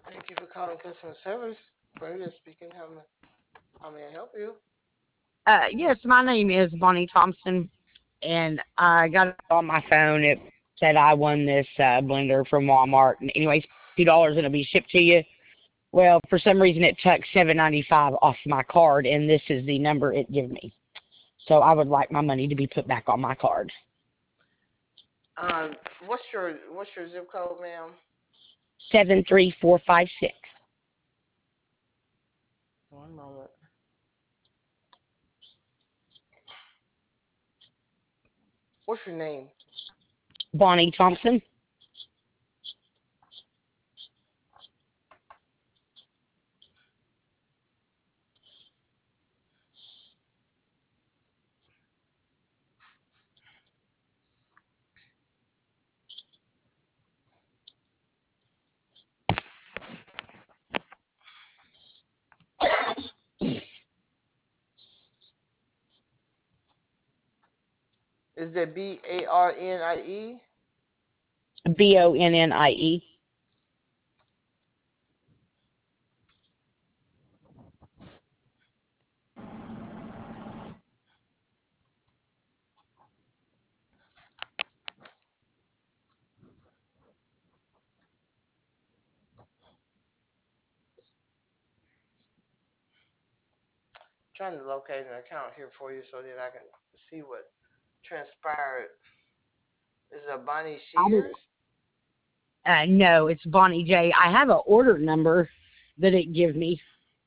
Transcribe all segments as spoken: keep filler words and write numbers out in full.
Thank you for calling customer service. Brenda speaking. How may, how may I help you? Uh, yes, my name is Bonnie Thompson, and I got it on my phone. It said I won this uh, blender from Walmart, and anyways, two dollars and it'll be shipped to you. Well, for some reason, it took seven ninety five off my card, and this is the number it gave me. So I would like my money to be put back on my card. Um, what's your what's your zip code, ma'am? Seven three four five six. One moment. What's your name? Bonnie Thompson. Is that B A R N I E? B O N N I E. Trying to locate an account here for you so that I can see what transpired. Is it Bonnie I did. Shears? Uh, no, it's Bonnie J. I have an order number that it give me.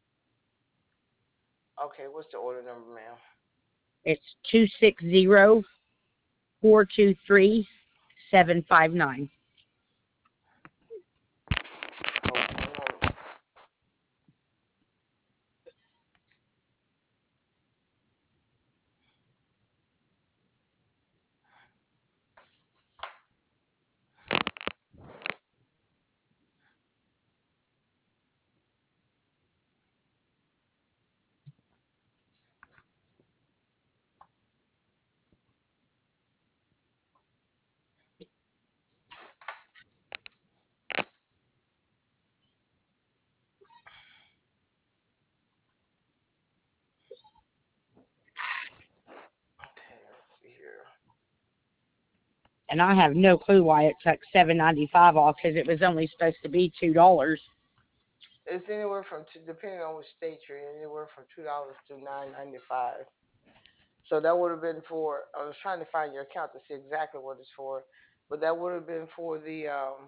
Okay, what's the order number, ma'am? It's two six zero four two three seven five nine. Oh, one moment. Okay, let's see here. And I have no clue why it took seven ninety five off because it was only supposed to be two dollars. It's anywhere from two, depending on which state you're in, anywhere from two dollars to nine ninety five. So that would have been for. I was trying to find your account to see exactly what it's for, but that would have been for the um,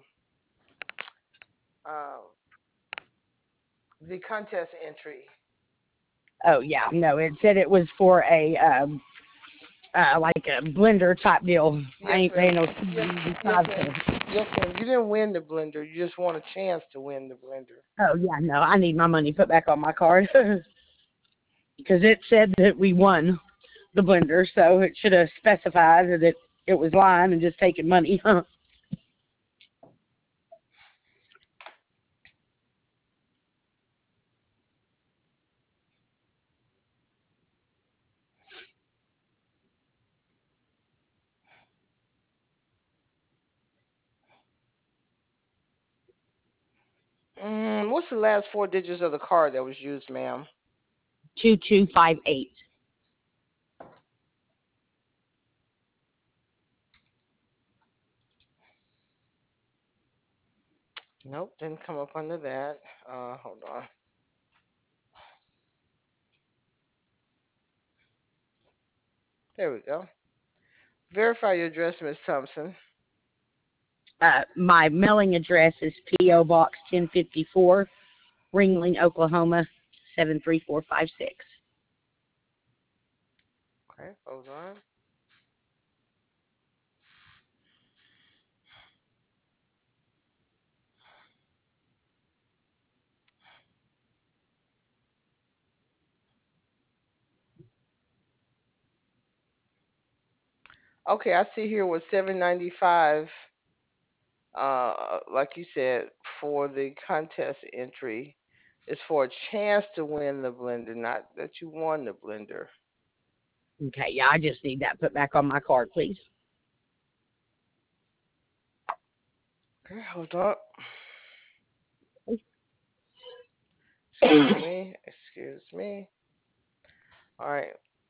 uh, the contest entry. Oh yeah, no, it said it was for a um, uh, like a blender type deal. I Yes, ain't ma'am. paying no Yes, seven yes, ninety ma'am. five. Yes, ma'am. You didn't win the blender. You just won a chance to win the blender. Oh yeah, no, I need my money put back on my card because it said that we won the blender, so it should have specified that it, it was lying and just taking money. Mm, what's the last four digits of the card that was used, ma'am? Two two five eight. Nope, didn't come up under that. Uh, hold on. There we go. Verify your address, Miss Thompson. Uh, my mailing address is P O Box ten fifty-four, Ringling, Oklahoma seven three four five six. Okay, hold on. Okay, I see here with seven ninety five. Uh, like you said, for the contest entry, it's for a chance to win the blender, not that you won the blender. Okay, yeah, I just need that put back on my card, please. Okay, hold on. Excuse me. Excuse me. All right.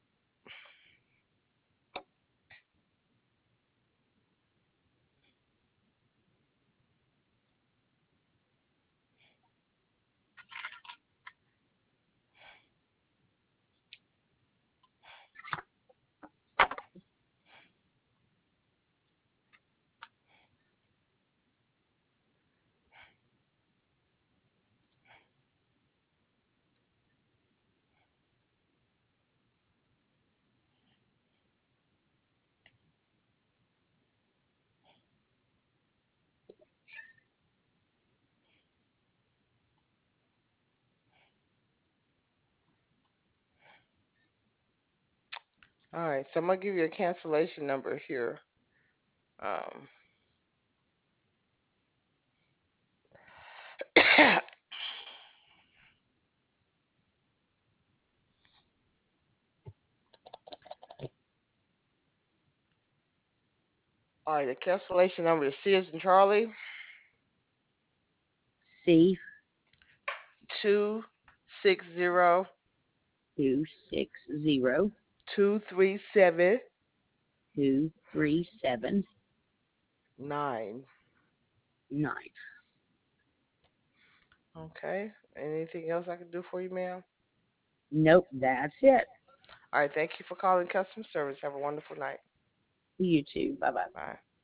All right. So I'm gonna give you a cancellation number here. Um. All right. The cancellation number is C as in Charlie. C Two six zero two six zero two three seven two three seven nine. nine. Okay. Anything else I can do for you, ma'am? Nope, that's it. All right. Thank you for calling customer service. Have a wonderful night. You too. Bye bye. Bye.